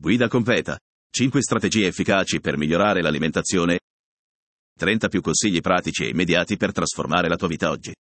Guida completa. 5 strategie efficaci per migliorare l'alimentazione. 30 più consigli pratici e immediati per trasformare la tua vita oggi.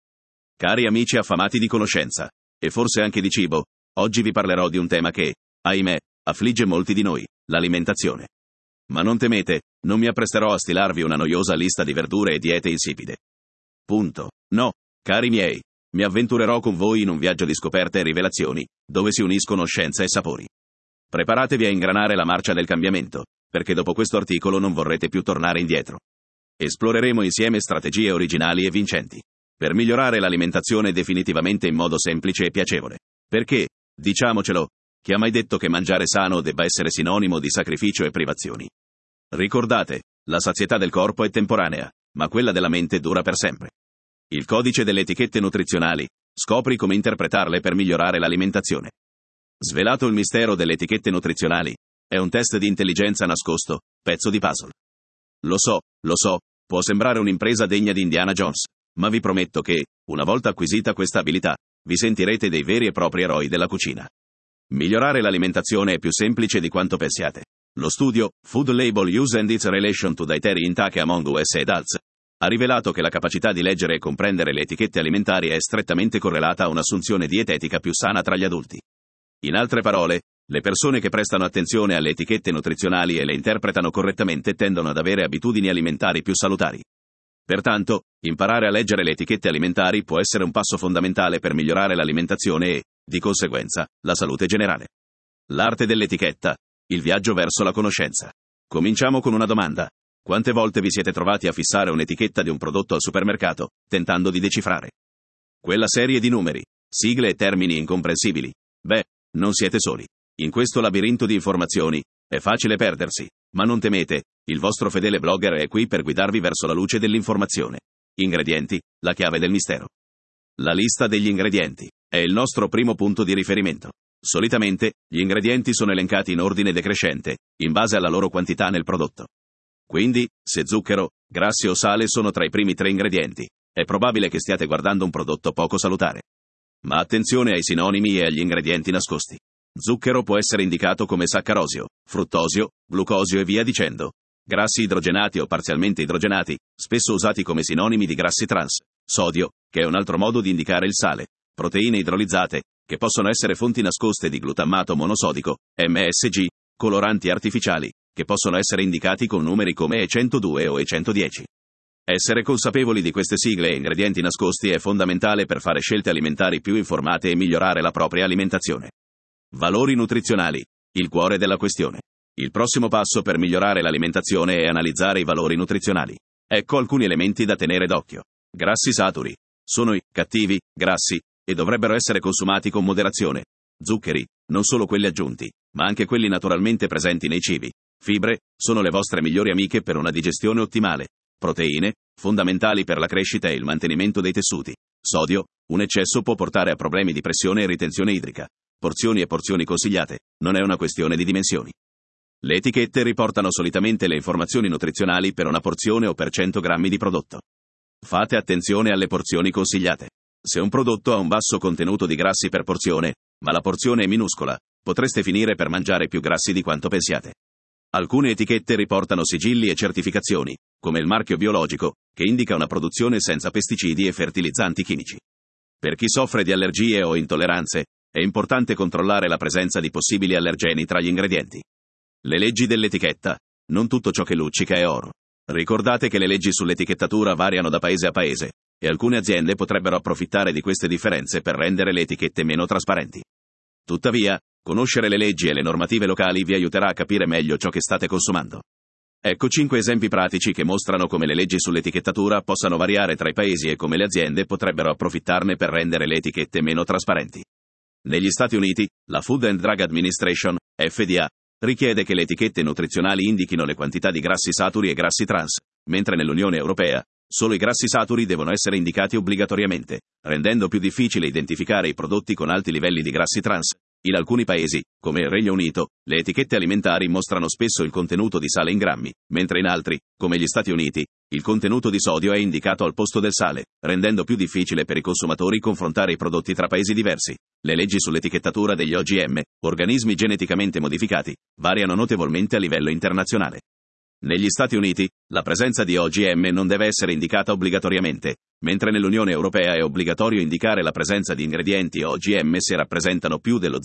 Cari amici affamati di conoscenza, e forse anche di cibo, oggi vi parlerò di un tema che, ahimè, affligge molti di noi, l'alimentazione. Ma non temete, non mi appresterò a stilarvi una noiosa lista di verdure e diete insipide. Punto. No, cari miei, mi avventurerò con voi in un viaggio di scoperte e rivelazioni, dove si uniscono scienza e sapori. Preparatevi a ingranare la marcia del cambiamento, perché dopo questo articolo non vorrete più tornare indietro. Esploreremo insieme strategie originali e vincenti per migliorare l'alimentazione definitivamente in modo semplice e piacevole. Perché, diciamocelo, chi ha mai detto che mangiare sano debba essere sinonimo di sacrificio e privazioni? Ricordate, la sazietà del corpo è temporanea, ma quella della mente dura per sempre. Il codice delle etichette nutrizionali, scopri come interpretarle per migliorare l'alimentazione. Svelato il mistero delle etichette nutrizionali, è un test di intelligenza nascosto, pezzo di puzzle. Lo so, può sembrare un'impresa degna di Indiana Jones, ma vi prometto che, una volta acquisita questa abilità, vi sentirete dei veri e propri eroi della cucina. Migliorare l'alimentazione è più semplice di quanto pensiate. Lo studio, Food Label Use and its Relation to Dietary Intake Among US Adults, ha rivelato che la capacità di leggere e comprendere le etichette alimentari è strettamente correlata a un'assunzione dietetica più sana tra gli adulti. In altre parole, le persone che prestano attenzione alle etichette nutrizionali e le interpretano correttamente tendono ad avere abitudini alimentari più salutari. Pertanto, imparare a leggere le etichette alimentari può essere un passo fondamentale per migliorare l'alimentazione e, di conseguenza, la salute generale. L'arte dell'etichetta, il viaggio verso la conoscenza. Cominciamo con una domanda. Quante volte vi siete trovati a fissare un'etichetta di un prodotto al supermercato, tentando di decifrare quella serie di numeri, sigle e termini incomprensibili? Beh, non siete soli. In questo labirinto di informazioni, è facile perdersi, ma non temete, il vostro fedele blogger è qui per guidarvi verso la luce dell'informazione. Ingredienti, la chiave del mistero. La lista degli ingredienti è il nostro primo punto di riferimento. Solitamente, gli ingredienti sono elencati in ordine decrescente, in base alla loro quantità nel prodotto. Quindi, se zucchero, grassi o sale sono tra i primi 3 ingredienti, è probabile che stiate guardando un prodotto poco salutare. Ma attenzione ai sinonimi e agli ingredienti nascosti. Zucchero può essere indicato come saccarosio, fruttosio, glucosio e via dicendo. Grassi idrogenati o parzialmente idrogenati, spesso usati come sinonimi di grassi trans. Sodio, che è un altro modo di indicare il sale. Proteine idrolizzate, che possono essere fonti nascoste di glutammato monosodico, MSG, coloranti artificiali, che possono essere indicati con numeri come E102 o E110. Essere consapevoli di queste sigle e ingredienti nascosti è fondamentale per fare scelte alimentari più informate e migliorare la propria alimentazione. Valori nutrizionali, il cuore della questione. Il prossimo passo per migliorare l'alimentazione è analizzare i valori nutrizionali. Ecco alcuni elementi da tenere d'occhio. Grassi saturi. Sono i cattivi grassi e dovrebbero essere consumati con moderazione. Zuccheri, non solo quelli aggiunti, ma anche quelli naturalmente presenti nei cibi. Fibre, sono le vostre migliori amiche per una digestione ottimale. Proteine, fondamentali per la crescita e il mantenimento dei tessuti. Sodio, un eccesso può portare a problemi di pressione e ritenzione idrica. Porzioni e porzioni consigliate, non è una questione di dimensioni. Le etichette riportano solitamente le informazioni nutrizionali per una porzione o per 100 grammi di prodotto. Fate attenzione alle porzioni consigliate. Se un prodotto ha un basso contenuto di grassi per porzione, ma la porzione è minuscola, potreste finire per mangiare più grassi di quanto pensiate. Alcune etichette riportano sigilli e certificazioni, come il marchio biologico, che indica una produzione senza pesticidi e fertilizzanti chimici. Per chi soffre di allergie o intolleranze, è importante controllare la presenza di possibili allergeni tra gli ingredienti. Le leggi dell'etichetta. Non tutto ciò che luccica è oro. Ricordate che le leggi sull'etichettatura variano da paese a paese, e alcune aziende potrebbero approfittare di queste differenze per rendere le etichette meno trasparenti. Tuttavia, conoscere le leggi e le normative locali vi aiuterà a capire meglio ciò che state consumando. Ecco 5 esempi pratici che mostrano come le leggi sull'etichettatura possano variare tra i paesi e come le aziende potrebbero approfittarne per rendere le etichette meno trasparenti. Negli Stati Uniti, la Food and Drug Administration, FDA, richiede che le etichette nutrizionali indichino le quantità di grassi saturi e grassi trans, mentre nell'Unione Europea, solo i grassi saturi devono essere indicati obbligatoriamente, rendendo più difficile identificare i prodotti con alti livelli di grassi trans, In alcuni paesi, come il Regno Unito, le etichette alimentari mostrano spesso il contenuto di sale in grammi, mentre in altri, come gli Stati Uniti, il contenuto di sodio è indicato al posto del sale, rendendo più difficile per i consumatori confrontare i prodotti tra paesi diversi. Le leggi sull'etichettatura degli OGM, organismi geneticamente modificati, variano notevolmente a livello internazionale. Negli Stati Uniti, la presenza di OGM non deve essere indicata obbligatoriamente, mentre nell'Unione Europea è obbligatorio indicare la presenza di ingredienti OGM se rappresentano più dello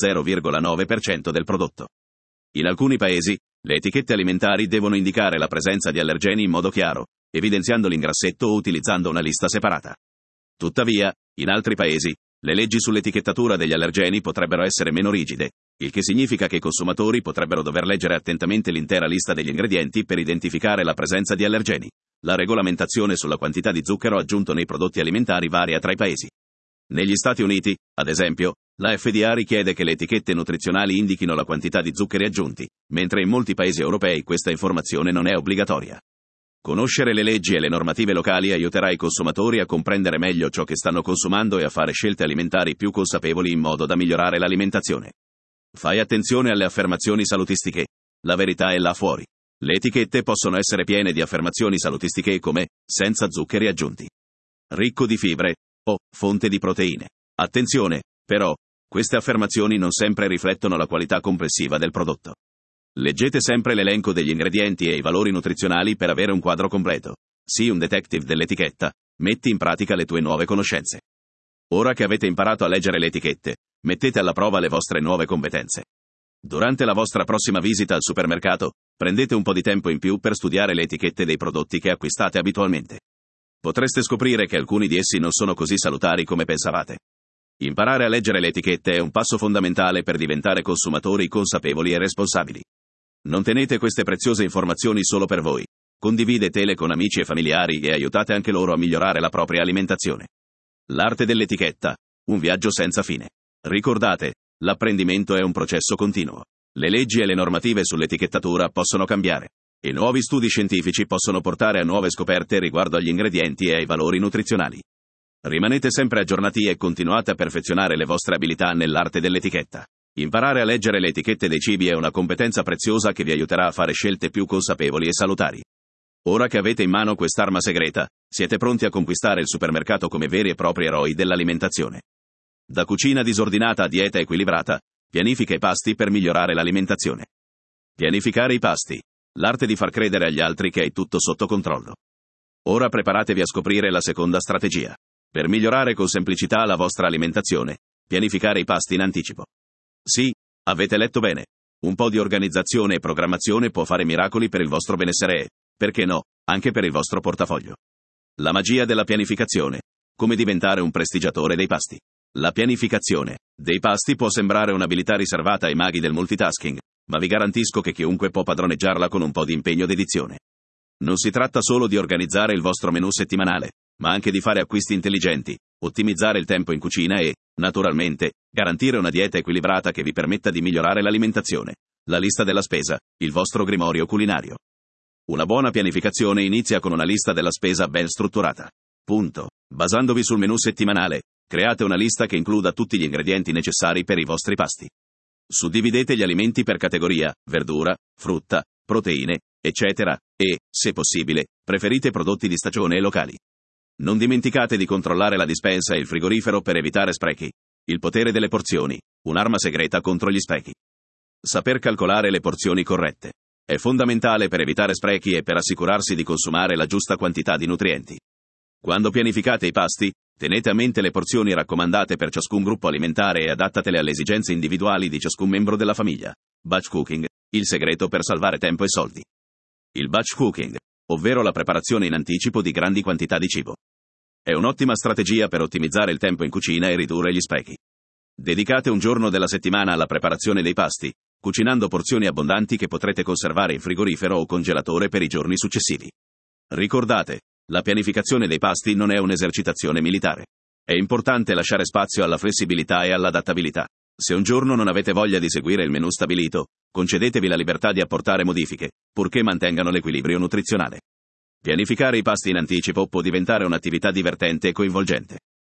0,9% del prodotto. In alcuni paesi, le etichette alimentari devono indicare la presenza di allergeni in modo chiaro, evidenziando l'ingrassetto o utilizzando una lista separata. Tuttavia, in altri paesi, le leggi sull'etichettatura degli allergeni potrebbero essere meno rigide, il che significa che i consumatori potrebbero dover leggere attentamente l'intera lista degli ingredienti per identificare la presenza di allergeni. La regolamentazione sulla quantità di zucchero aggiunto nei prodotti alimentari varia tra i paesi. Negli Stati Uniti, ad esempio, la FDA richiede che le etichette nutrizionali indichino la quantità di zuccheri aggiunti, mentre in molti paesi europei questa informazione non è obbligatoria. Conoscere le leggi e le normative locali aiuterà i consumatori a comprendere meglio ciò che stanno consumando e a fare scelte alimentari più consapevoli in modo da migliorare l'alimentazione. Fai attenzione alle affermazioni salutistiche. La verità è là fuori. Le etichette possono essere piene di affermazioni salutistiche come senza zuccheri aggiunti, ricco di fibre o fonte di proteine. Attenzione, però, queste affermazioni non sempre riflettono la qualità complessiva del prodotto. Leggete sempre l'elenco degli ingredienti e i valori nutrizionali per avere un quadro completo. Sii un detective dell'etichetta, metti in pratica le tue nuove conoscenze. Ora che avete imparato a leggere le etichette, mettete alla prova le vostre nuove competenze. Durante la vostra prossima visita al supermercato, prendete un po' di tempo in più per studiare le etichette dei prodotti che acquistate abitualmente. Potreste scoprire che alcuni di essi non sono così salutari come pensavate. Imparare a leggere le etichette è un passo fondamentale per diventare consumatori consapevoli e responsabili. Non tenete queste preziose informazioni solo per voi. Condividetele con amici e familiari e aiutate anche loro a migliorare la propria alimentazione. L'arte dell'etichetta, un viaggio senza fine. Ricordate, l'apprendimento è un processo continuo. Le leggi e le normative sull'etichettatura possono cambiare, e nuovi studi scientifici possono portare a nuove scoperte riguardo agli ingredienti e ai valori nutrizionali. Rimanete sempre aggiornati e continuate a perfezionare le vostre abilità nell'arte dell'etichetta. Imparare a leggere le etichette dei cibi è una competenza preziosa che vi aiuterà a fare scelte più consapevoli e salutari. Ora che avete in mano quest'arma segreta, siete pronti a conquistare il supermercato come veri e propri eroi dell'alimentazione. Da cucina disordinata a dieta equilibrata, pianifica i pasti per migliorare l'alimentazione. Pianificare i pasti. L'arte di far credere agli altri che hai tutto sotto controllo. Ora preparatevi a scoprire la seconda strategia. Per migliorare con semplicità la vostra alimentazione, pianificare i pasti in anticipo. Sì, avete letto bene. Un po' di organizzazione e programmazione può fare miracoli per il vostro benessere e, perché no, anche per il vostro portafoglio. La magia della pianificazione. Come diventare un prestigiatore dei pasti. La pianificazione dei pasti può sembrare un'abilità riservata ai maghi del multitasking, ma vi garantisco che chiunque può padroneggiarla con un po' di impegno ed dedizione. Non si tratta solo di organizzare il vostro menù settimanale, ma anche di fare acquisti intelligenti, ottimizzare il tempo in cucina e, naturalmente, garantire una dieta equilibrata che vi permetta di migliorare l'alimentazione. La lista della spesa, il vostro grimorio culinario. Una buona pianificazione inizia con una lista della spesa ben strutturata. Punto. Basandovi sul menù settimanale, create una lista che includa tutti gli ingredienti necessari per i vostri pasti. Suddividete gli alimenti per categoria, verdura, frutta, proteine, eccetera, e, se possibile, preferite prodotti di stagione e locali. Non dimenticate di controllare la dispensa e il frigorifero per evitare sprechi. Il potere delle porzioni, un'arma segreta contro gli sprechi. Saper calcolare le porzioni corrette. È fondamentale per evitare sprechi e per assicurarsi di consumare la giusta quantità di nutrienti. Quando pianificate i pasti, tenete a mente le porzioni raccomandate per ciascun gruppo alimentare e adattatele alle esigenze individuali di ciascun membro della famiglia. Batch cooking, il segreto per salvare tempo e soldi. Il batch cooking, ovvero la preparazione in anticipo di grandi quantità di cibo. È un'ottima strategia per ottimizzare il tempo in cucina e ridurre gli sprechi. Dedicate un giorno della settimana alla preparazione dei pasti, cucinando porzioni abbondanti che potrete conservare in frigorifero o congelatore per i giorni successivi. Ricordate, la pianificazione dei pasti non è un'esercitazione militare. È importante lasciare spazio alla flessibilità e all'adattabilità. Se un giorno non avete voglia di seguire il menù stabilito, concedetevi la libertà di apportare modifiche, purché mantengano l'equilibrio nutrizionale. Pianificare i pasti in anticipo può diventare un'attività divertente e coinvolgente.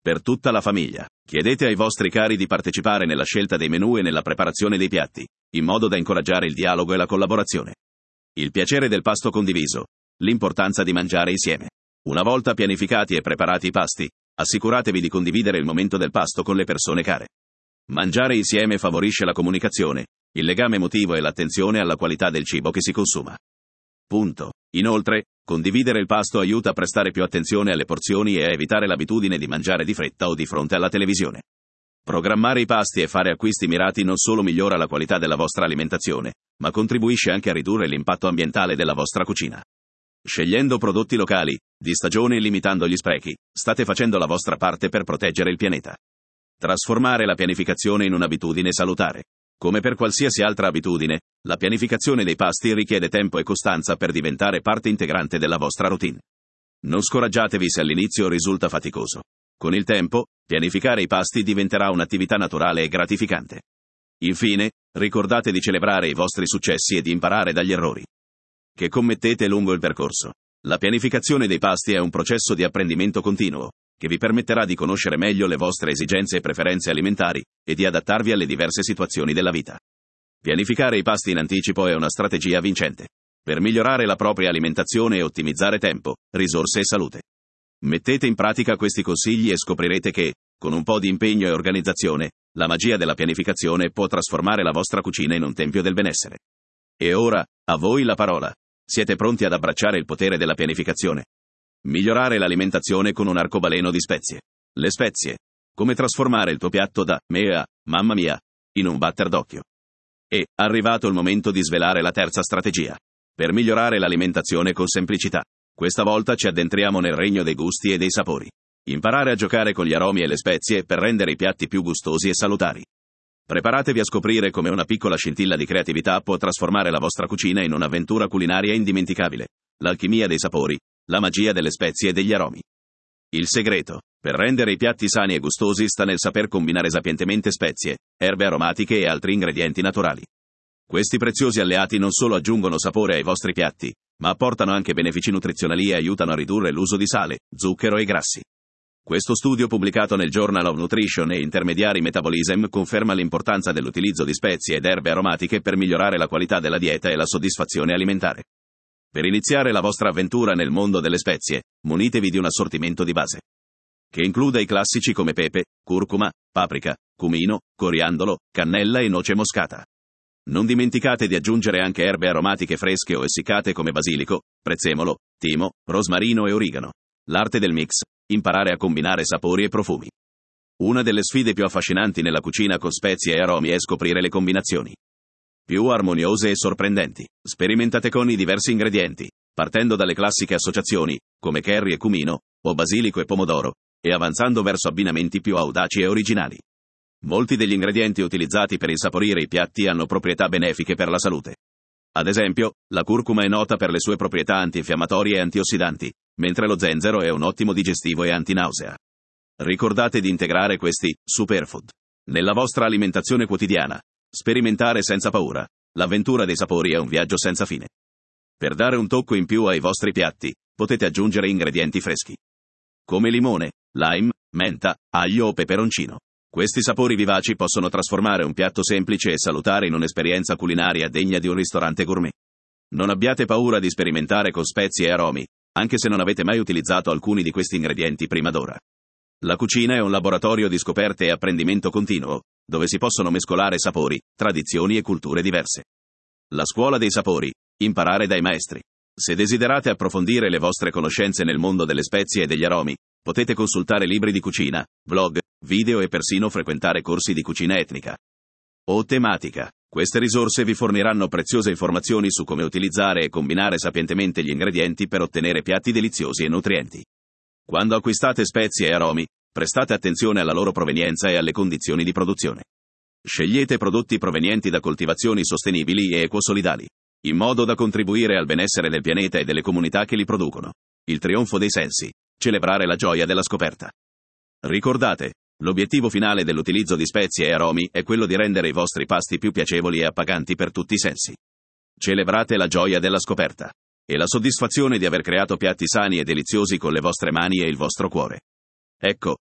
Per tutta la famiglia. Chiedete ai vostri cari di partecipare nella scelta dei menù e nella preparazione dei piatti, in modo da incoraggiare il dialogo e la collaborazione. Il piacere del pasto condiviso. L'importanza di mangiare insieme. Una volta pianificati e preparati i pasti, assicuratevi di condividere il momento del pasto con le persone care. Mangiare insieme favorisce la comunicazione, il legame emotivo e l'attenzione alla qualità del cibo che si consuma. Punto. Inoltre, condividere il pasto aiuta a prestare più attenzione alle porzioni e a evitare l'abitudine di mangiare di fretta o di fronte alla televisione. Programmare i pasti e fare acquisti mirati non solo migliora la qualità della vostra alimentazione, ma contribuisce anche a ridurre l'impatto ambientale della vostra cucina. Scegliendo prodotti locali, di stagione e limitando gli sprechi, state facendo la vostra parte per proteggere il pianeta. Trasformare la pianificazione in un'abitudine salutare. Come per qualsiasi altra abitudine, la pianificazione dei pasti richiede tempo e costanza per diventare parte integrante della vostra routine. Non scoraggiatevi se all'inizio risulta faticoso. Con il tempo, pianificare i pasti diventerà un'attività naturale e gratificante. Infine, ricordate di celebrare i vostri successi e di imparare dagli errori che commettete lungo il percorso. La pianificazione dei pasti è un processo di apprendimento continuo, che vi permetterà di conoscere meglio le vostre esigenze e preferenze alimentari e di adattarvi alle diverse situazioni della vita. Pianificare i pasti in anticipo è una strategia vincente per migliorare la propria alimentazione e ottimizzare tempo, risorse e salute. Mettete in pratica questi consigli e scoprirete che, con un po' di impegno e organizzazione, la magia della pianificazione può trasformare la vostra cucina in un tempio del benessere. E ora, a voi la parola. Siete pronti ad abbracciare il potere della pianificazione? Migliorare l'alimentazione con un arcobaleno di spezie. Le spezie. Come trasformare il tuo piatto da me a mamma mia in un batter d'occhio. È arrivato il momento di svelare la terza strategia. Per migliorare l'alimentazione con semplicità. Questa volta ci addentriamo nel regno dei gusti e dei sapori. Imparare a giocare con gli aromi e le spezie per rendere i piatti più gustosi e salutari. Preparatevi a scoprire come una piccola scintilla di creatività può trasformare la vostra cucina in un'avventura culinaria indimenticabile. L'alchimia dei sapori, la magia delle spezie e degli aromi. Il segreto, per rendere i piatti sani e gustosi, sta nel saper combinare sapientemente spezie, erbe aromatiche e altri ingredienti naturali. Questi preziosi alleati non solo aggiungono sapore ai vostri piatti, ma apportano anche benefici nutrizionali e aiutano a ridurre l'uso di sale, zucchero e grassi. Questo studio pubblicato nel Journal of Nutrition e Intermediary Metabolism conferma l'importanza dell'utilizzo di spezie ed erbe aromatiche per migliorare la qualità della dieta e la soddisfazione alimentare. Per iniziare la vostra avventura nel mondo delle spezie, munitevi di un assortimento di base, che includa i classici come pepe, curcuma, paprika, cumino, coriandolo, cannella e noce moscata. Non dimenticate di aggiungere anche erbe aromatiche fresche o essiccate come basilico, prezzemolo, timo, rosmarino e origano. L'arte del mix. Imparare a combinare sapori e profumi. Una delle sfide più affascinanti nella cucina con spezie e aromi è scoprire le combinazioni più armoniose e sorprendenti. Sperimentate con i diversi ingredienti, partendo dalle classiche associazioni, come curry e cumino, o basilico e pomodoro, e avanzando verso abbinamenti più audaci e originali. Molti degli ingredienti utilizzati per insaporire i piatti hanno proprietà benefiche per la salute. Ad esempio, la curcuma è nota per le sue proprietà antinfiammatorie e antiossidanti, mentre lo zenzero è un ottimo digestivo e antinausea. Ricordate di integrare questi superfood nella vostra alimentazione quotidiana. Sperimentare senza paura. L'avventura dei sapori è un viaggio senza fine. Per dare un tocco in più ai vostri piatti, potete aggiungere ingredienti freschi, come limone, lime, menta, aglio o peperoncino. Questi sapori vivaci possono trasformare un piatto semplice e salutare in un'esperienza culinaria degna di un ristorante gourmet. Non abbiate paura di sperimentare con spezie e aromi, anche se non avete mai utilizzato alcuni di questi ingredienti prima d'ora. La cucina è un laboratorio di scoperte e apprendimento continuo, dove si possono mescolare sapori, tradizioni e culture diverse. La scuola dei sapori. Imparare dai maestri. Se desiderate approfondire le vostre conoscenze nel mondo delle spezie e degli aromi, potete consultare libri di cucina, vlog, video e persino frequentare corsi di cucina etnica o tematica. Queste risorse vi forniranno preziose informazioni su come utilizzare e combinare sapientemente gli ingredienti per ottenere piatti deliziosi e nutrienti. Quando acquistate spezie e aromi, prestate attenzione alla loro provenienza e alle condizioni di produzione. Scegliete prodotti provenienti da coltivazioni sostenibili e ecosolidali, in modo da contribuire al benessere del pianeta e delle comunità che li producono. Il trionfo dei sensi. Celebrare la gioia della scoperta. Ricordate, l'obiettivo finale dell'utilizzo di spezie e aromi è quello di rendere i vostri pasti più piacevoli e appaganti per tutti i sensi. Celebrate la gioia della scoperta e la soddisfazione di aver creato piatti sani e deliziosi con le vostre mani e il vostro cuore. Ecco,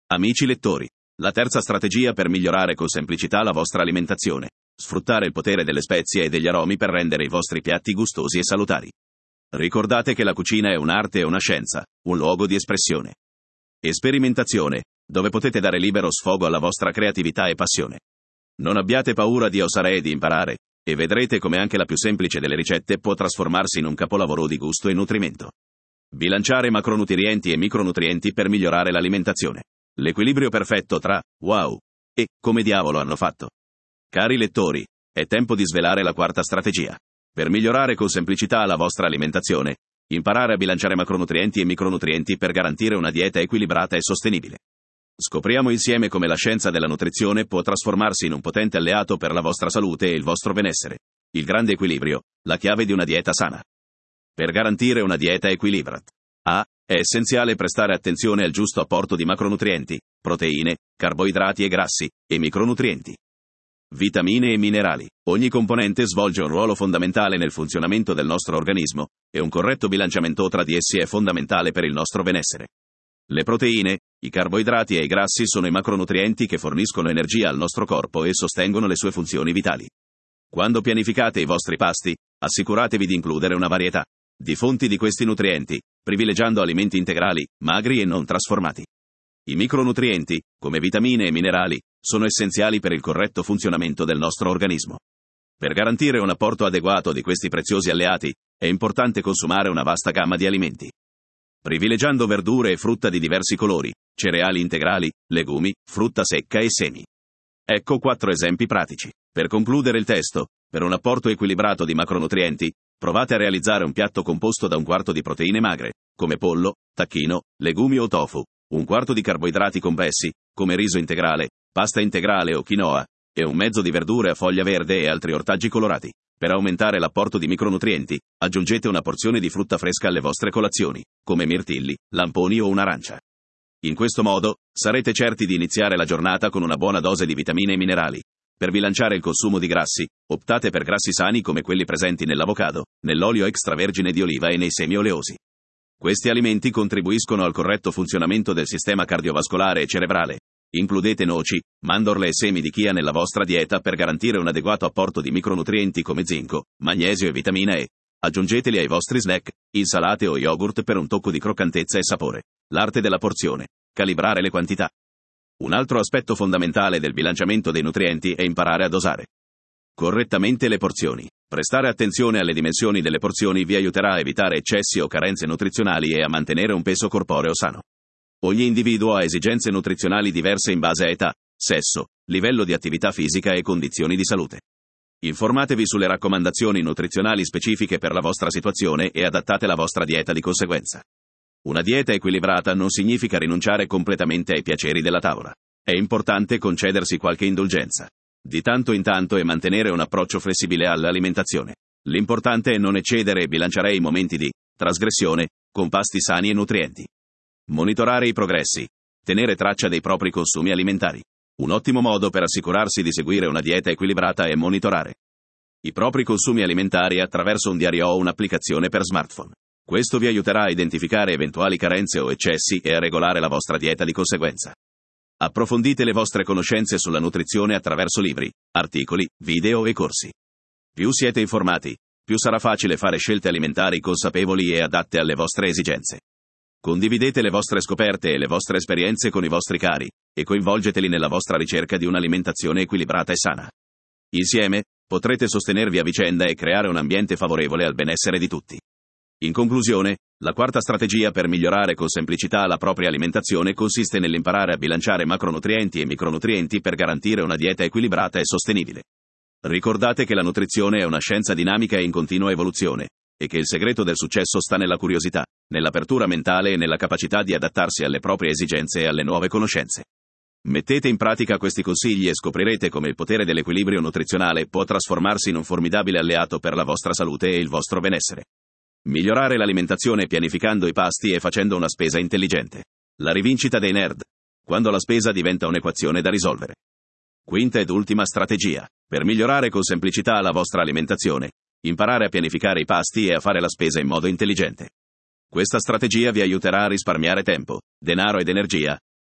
Amici lettori, la terza strategia per migliorare con semplicità la vostra alimentazione. Sfruttare il potere delle spezie e degli aromi per rendere i vostri piatti gustosi e salutari. Ricordate che la cucina è un'arte e una scienza, un luogo di espressione e sperimentazione, dove potete dare libero sfogo alla vostra creatività e passione. Non abbiate paura di osare e di imparare, e vedrete come anche la più semplice delle ricette può trasformarsi in un capolavoro di gusto e nutrimento. Bilanciare macronutrienti e micronutrienti per migliorare l'alimentazione. L'equilibrio perfetto tra wow e come diavolo hanno fatto. Cari lettori, è tempo di svelare la quarta strategia. Per migliorare con semplicità la vostra alimentazione, imparare a bilanciare macronutrienti e micronutrienti per garantire una dieta equilibrata e sostenibile. Scopriamo insieme come la scienza della nutrizione può trasformarsi in un potente alleato per la vostra salute e il vostro benessere. Il grande equilibrio, la chiave di una dieta sana. Per garantire una dieta equilibrata. A. È essenziale prestare attenzione al giusto apporto di macronutrienti, proteine, carboidrati e grassi, e micronutrienti. Vitamine e minerali. Ogni componente svolge un ruolo fondamentale nel funzionamento del nostro organismo, e un corretto bilanciamento tra di essi è fondamentale per il nostro benessere. Le proteine, i carboidrati e i grassi sono i macronutrienti che forniscono energia al nostro corpo e sostengono le sue funzioni vitali. Quando pianificate i vostri pasti, assicuratevi di includere una varietà di fonti di questi nutrienti, privilegiando alimenti integrali, magri e non trasformati. I micronutrienti, come vitamine e minerali, sono essenziali per il corretto funzionamento del nostro organismo. Per garantire un apporto adeguato di questi preziosi alleati, è importante consumare una vasta gamma di alimenti. Privilegiando verdure e frutta di diversi colori, cereali integrali, legumi, frutta secca e semi. Ecco 4 esempi pratici. Per concludere il testo, per un apporto equilibrato di macronutrienti, provate a realizzare un piatto composto da 1/4 di proteine magre, come pollo, tacchino, legumi o tofu, 1/4 di carboidrati complessi, come riso integrale, pasta integrale o quinoa, e 1/2 di verdure a foglia verde e altri ortaggi colorati. Per aumentare l'apporto di micronutrienti, aggiungete una porzione di frutta fresca alle vostre colazioni, come mirtilli, lamponi o un'arancia. In questo modo, sarete certi di iniziare la giornata con una buona dose di vitamine e minerali. Per bilanciare il consumo di grassi, optate per grassi sani come quelli presenti nell'avocado, nell'olio extravergine di oliva e nei semi oleosi. Questi alimenti contribuiscono al corretto funzionamento del sistema cardiovascolare e cerebrale. Includete noci, mandorle e semi di chia nella vostra dieta per garantire un adeguato apporto di micronutrienti come zinco, magnesio e vitamina E. Aggiungeteli ai vostri snack, insalate o yogurt per un tocco di croccantezza e sapore. L'arte della porzione. Calibrare le quantità. Un altro aspetto fondamentale del bilanciamento dei nutrienti è imparare a dosare correttamente le porzioni. Prestare attenzione alle dimensioni delle porzioni vi aiuterà a evitare eccessi o carenze nutrizionali e a mantenere un peso corporeo sano. Ogni individuo ha esigenze nutrizionali diverse in base a età, sesso, livello di attività fisica e condizioni di salute. Informatevi sulle raccomandazioni nutrizionali specifiche per la vostra situazione e adattate la vostra dieta di conseguenza. Una dieta equilibrata non significa rinunciare completamente ai piaceri della tavola. È importante concedersi qualche indulgenza di tanto in tanto e mantenere un approccio flessibile all'alimentazione. L'importante è non eccedere e bilanciare i momenti di trasgressione con pasti sani e nutrienti. Monitorare i progressi. Tenere traccia dei propri consumi alimentari. Un ottimo modo per assicurarsi di seguire una dieta equilibrata è monitorare i propri consumi alimentari attraverso un diario o un'applicazione per smartphone. Questo vi aiuterà a identificare eventuali carenze o eccessi e a regolare la vostra dieta di conseguenza. Approfondite le vostre conoscenze sulla nutrizione attraverso libri, articoli, video e corsi. Più siete informati, più sarà facile fare scelte alimentari consapevoli e adatte alle vostre esigenze. Condividete le vostre scoperte e le vostre esperienze con i vostri cari, e coinvolgeteli nella vostra ricerca di un'alimentazione equilibrata e sana. Insieme, potrete sostenervi a vicenda e creare un ambiente favorevole al benessere di tutti. In conclusione, la quarta strategia per migliorare con semplicità la propria alimentazione consiste nell'imparare a bilanciare macronutrienti e micronutrienti per garantire una dieta equilibrata e sostenibile. Ricordate che la nutrizione è una scienza dinamica e in continua evoluzione, e che il segreto del successo sta nella curiosità, nell'apertura mentale e nella capacità di adattarsi alle proprie esigenze e alle nuove conoscenze. Mettete in pratica questi consigli e scoprirete come il potere dell'equilibrio nutrizionale può trasformarsi in un formidabile alleato per la vostra salute e il vostro benessere. Migliorare l'alimentazione pianificando i pasti e facendo una spesa intelligente. La rivincita dei nerd. Quando la spesa diventa un'equazione da risolvere. Quinta ed ultima strategia. Per migliorare con semplicità la vostra alimentazione, imparare a pianificare i pasti e a fare la spesa in modo intelligente. Questa strategia vi aiuterà a risparmiare tempo, denaro ed energia,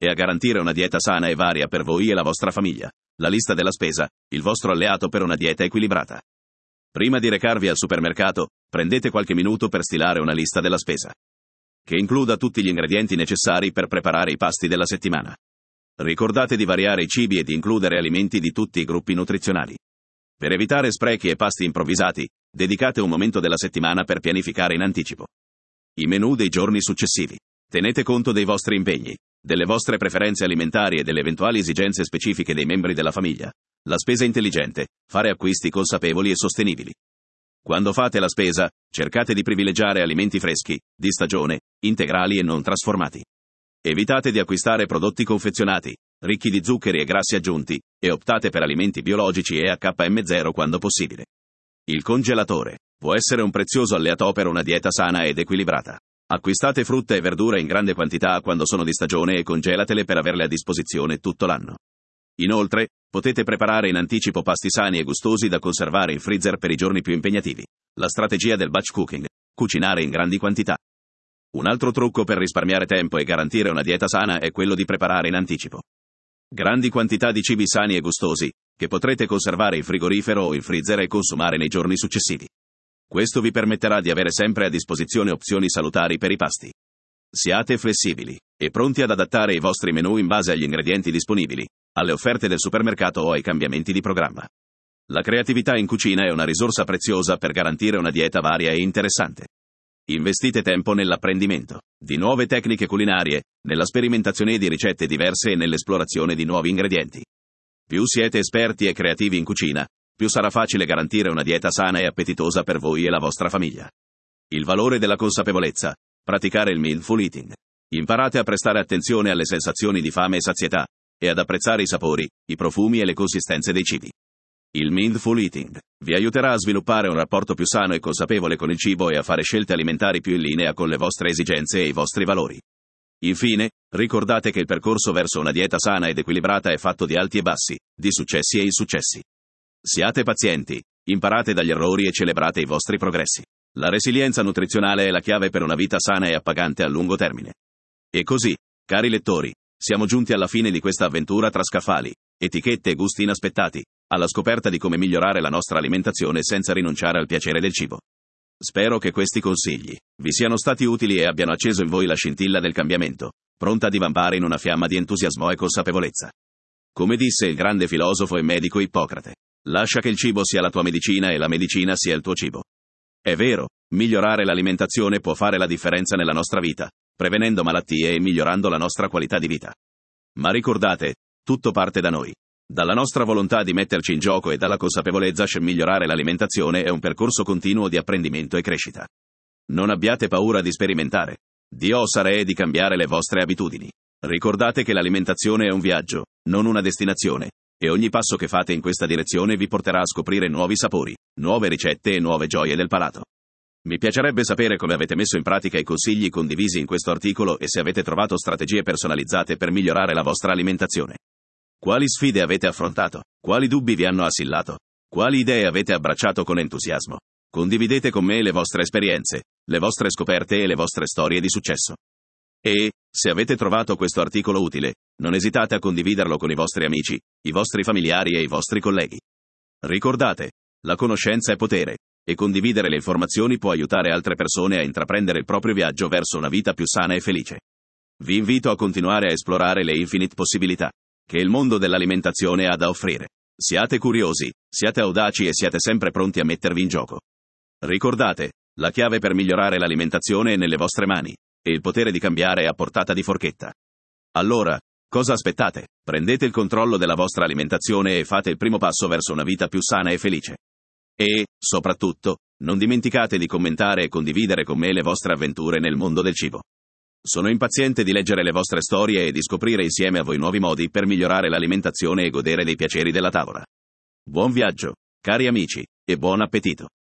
e a garantire una dieta sana e varia per voi e la vostra famiglia. La lista della spesa, il vostro alleato per una dieta equilibrata. Prima di recarvi al supermercato, prendete qualche minuto per stilare una lista della spesa, che includa tutti gli ingredienti necessari per preparare i pasti della settimana. Ricordate di variare i cibi e di includere alimenti di tutti i gruppi nutrizionali. Per evitare sprechi e pasti improvvisati, dedicate un momento della settimana per pianificare in anticipo i menù dei giorni successivi. Tenete conto dei vostri impegni, delle vostre preferenze alimentari e delle eventuali esigenze specifiche dei membri della famiglia. La spesa intelligente, fare acquisti consapevoli e sostenibili. Quando fate la spesa, cercate di privilegiare alimenti freschi, di stagione, integrali e non trasformati. Evitate di acquistare prodotti confezionati, ricchi di zuccheri e grassi aggiunti, e optate per alimenti biologici e HM0 quando possibile. Il congelatore può essere un prezioso alleato per una dieta sana ed equilibrata. Acquistate frutta e verdura in grande quantità quando sono di stagione e congelatele per averle a disposizione tutto l'anno. Inoltre, potete preparare in anticipo pasti sani e gustosi da conservare in freezer per i giorni più impegnativi. La strategia del batch cooking: cucinare in grandi quantità. Un altro trucco per risparmiare tempo e garantire una dieta sana è quello di preparare in anticipo grandi quantità di cibi sani e gustosi, che potrete conservare in frigorifero o in freezer e consumare nei giorni successivi. Questo vi permetterà di avere sempre a disposizione opzioni salutari per i pasti. Siate flessibili e pronti ad adattare i vostri menù in base agli ingredienti disponibili, alle offerte del supermercato o ai cambiamenti di programma. La creatività in cucina è una risorsa preziosa per garantire una dieta varia e interessante. Investite tempo nell'apprendimento di nuove tecniche culinarie, nella sperimentazione di ricette diverse e nell'esplorazione di nuovi ingredienti. Più siete esperti e creativi in cucina, più sarà facile garantire una dieta sana e appetitosa per voi e la vostra famiglia. Il valore della consapevolezza: praticare il mindful eating. Imparate a prestare attenzione alle sensazioni di fame e sazietà, e ad apprezzare i sapori, i profumi e le consistenze dei cibi. Il mindful eating vi aiuterà a sviluppare un rapporto più sano e consapevole con il cibo e a fare scelte alimentari più in linea con le vostre esigenze e i vostri valori. Infine, ricordate che il percorso verso una dieta sana ed equilibrata è fatto di alti e bassi, di successi e insuccessi. Siate pazienti, imparate dagli errori e celebrate i vostri progressi. La resilienza nutrizionale è la chiave per una vita sana e appagante a lungo termine. E così, cari lettori, siamo giunti alla fine di questa avventura tra scaffali, etichette e gusti inaspettati, alla scoperta di come migliorare la nostra alimentazione senza rinunciare al piacere del cibo. Spero che questi consigli vi siano stati utili e abbiano acceso in voi la scintilla del cambiamento, pronta a divampare in una fiamma di entusiasmo e consapevolezza. Come disse il grande filosofo e medico Ippocrate: lascia che il cibo sia la tua medicina e la medicina sia il tuo cibo. È vero, migliorare l'alimentazione può fare la differenza nella nostra vita, prevenendo malattie e migliorando la nostra qualità di vita. Ma ricordate, tutto parte da noi. Dalla nostra volontà di metterci in gioco e dalla consapevolezza che migliorare l'alimentazione è un percorso continuo di apprendimento e crescita. Non abbiate paura di sperimentare, di osare e di cambiare le vostre abitudini. Ricordate che l'alimentazione è un viaggio, non una destinazione, e ogni passo che fate in questa direzione vi porterà a scoprire nuovi sapori, nuove ricette e nuove gioie del palato. Mi piacerebbe sapere come avete messo in pratica i consigli condivisi in questo articolo e se avete trovato strategie personalizzate per migliorare la vostra alimentazione. Quali sfide avete affrontato? Quali dubbi vi hanno assillato? Quali idee avete abbracciato con entusiasmo? Condividete con me le vostre esperienze, le vostre scoperte e le vostre storie di successo. E, se avete trovato questo articolo utile, non esitate a condividerlo con i vostri amici, i vostri familiari e i vostri colleghi. Ricordate, la conoscenza è potere, e condividere le informazioni può aiutare altre persone a intraprendere il proprio viaggio verso una vita più sana e felice. Vi invito a continuare a esplorare le infinite possibilità che il mondo dell'alimentazione ha da offrire. Siate curiosi, siate audaci e siate sempre pronti a mettervi in gioco. Ricordate, la chiave per migliorare l'alimentazione è nelle vostre mani, e il potere di cambiare è a portata di forchetta. Allora, cosa aspettate? Prendete il controllo della vostra alimentazione e fate il primo passo verso una vita più sana e felice. E, soprattutto, non dimenticate di commentare e condividere con me le vostre avventure nel mondo del cibo. Sono impaziente di leggere le vostre storie e di scoprire insieme a voi nuovi modi per migliorare l'alimentazione e godere dei piaceri della tavola. Buon viaggio, cari amici, e buon appetito!